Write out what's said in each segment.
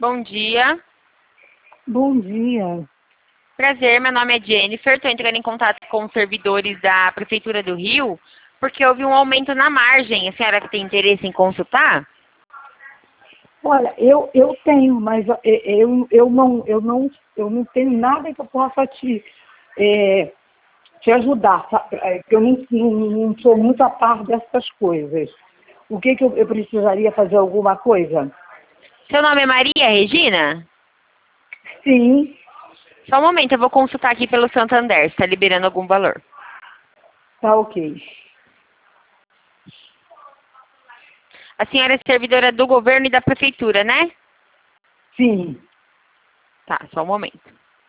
Bom dia. Bom dia. Prazer, meu nome é Jennifer. Estou entrando em contato com os servidores da Prefeitura do Rio, porque houve um aumento na margem. A senhora tem interesse em consultar? Olha, eu tenho, mas eu não tenho nada que eu possa te ajudar, sabe? Eu não sou muito a par dessas coisas. O que eu precisaria fazer alguma coisa? Seu nome é Maria Regina? Sim, Só um momento, eu vou consultar aqui pelo Santander, se está liberando algum valor. tá ok. A senhora é servidora do governo e da prefeitura, né? Sim. Tá, só um momento.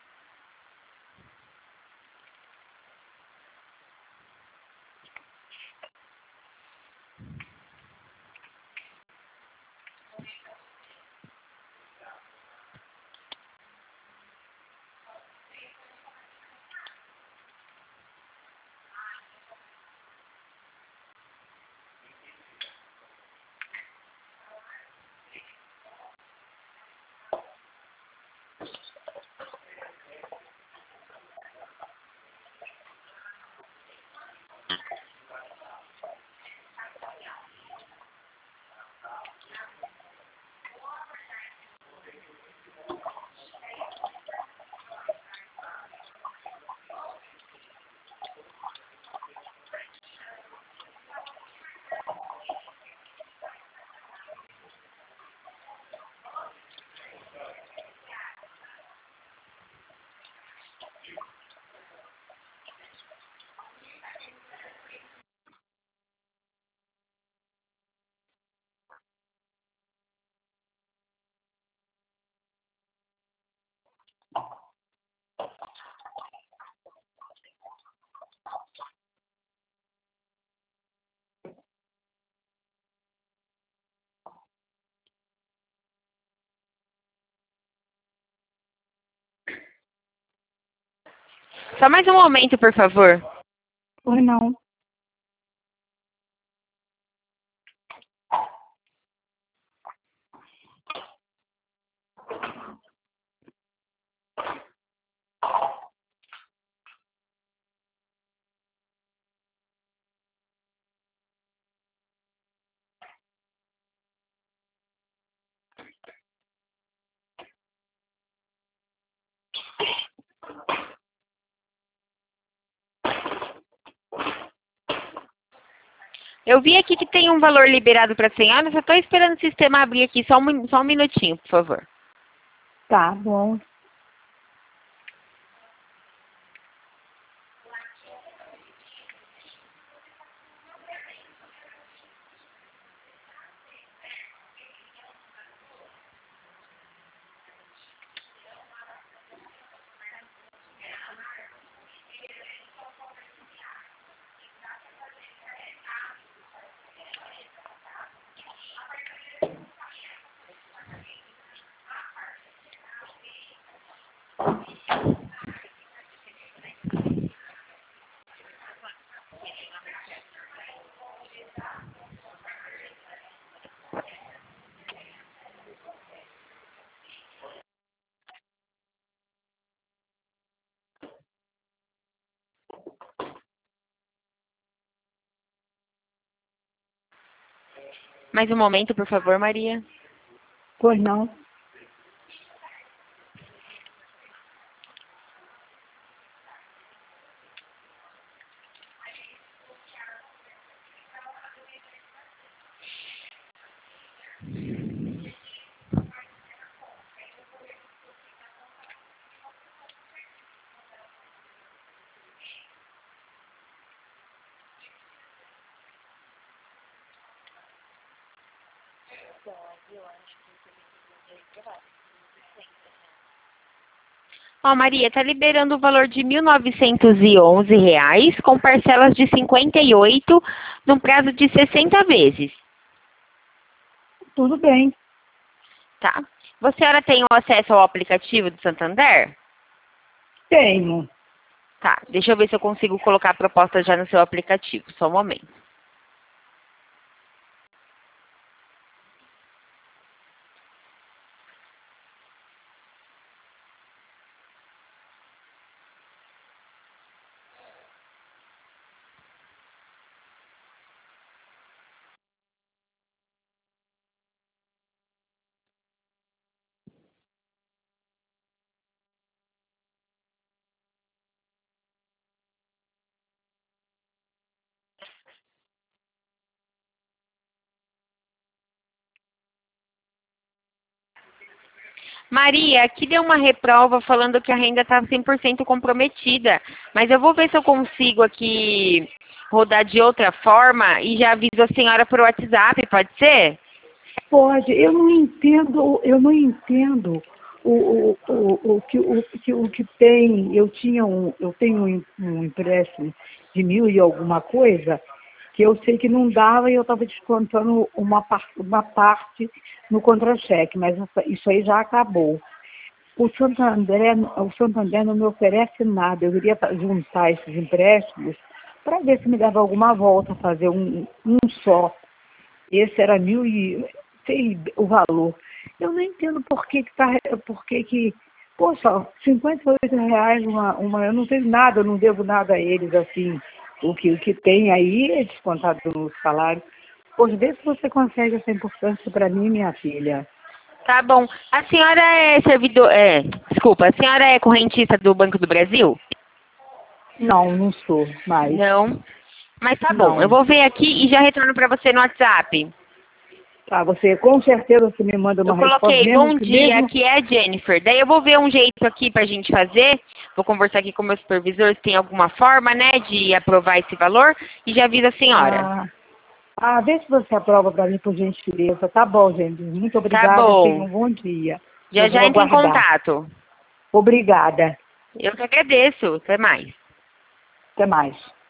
Só mais um momento, por favor. Ou não. Eu vi aqui que tem um valor liberado para a senhora, só estou esperando o sistema abrir aqui, só um minutinho, por favor. Tá bom. Mais um momento, por favor, Maria. Pois não. Ó, Maria, tá liberando o valor de R$ 1.911, com parcelas de 58, num prazo de 60 vezes, Tudo bem. tá? Você agora tem o acesso ao aplicativo do Santander? Tenho. Tá, deixa eu ver se eu consigo colocar a proposta já no seu aplicativo, só um momento. Maria, aqui deu uma reprova falando que a renda está 100% comprometida, mas eu vou ver se eu consigo aqui rodar de outra forma e já aviso a senhora por WhatsApp, pode ser? Pode, eu não entendo o que tem, eu tenho um empréstimo de 1.000 e alguma coisa, que eu sei que não dava e eu estava descontando uma parte no contra-cheque, mas isso aí já acabou. O Santander não me oferece nada, eu queria juntar esses empréstimos para ver se me dava alguma volta, fazer um só. Esse era 1.000 e sei o valor. Eu não entendo poxa, R$ 58 eu não tenho nada, eu não devo nada a eles, assim, o que tem aí é descontado no salário. Pois vê se você consegue essa importância para mim, minha filha. Tá bom. A senhora é desculpa, a senhora é correntista do Banco do Brasil? Não, não sou mais. Não. Mas tá bom, eu Não. vou ver aqui e já retorno para você no WhatsApp. Tá, você com certeza você me manda Eu uma resposta, coloquei, mesmo bom que dia, mesmo. aqui é a Jennifer. Daí eu vou ver um jeito aqui pra gente fazer. Vou conversar aqui com o meu supervisor se tem alguma forma, né, de aprovar esse valor e já aviso a senhora. Vê se você aprova para mim, por gentileza. Tá bom, gente. Muito Tá obrigada. Tenha bom. um bom dia. Já Eu já vou entra em aguardar. contato. Obrigada. Eu que agradeço. Até mais. Até mais.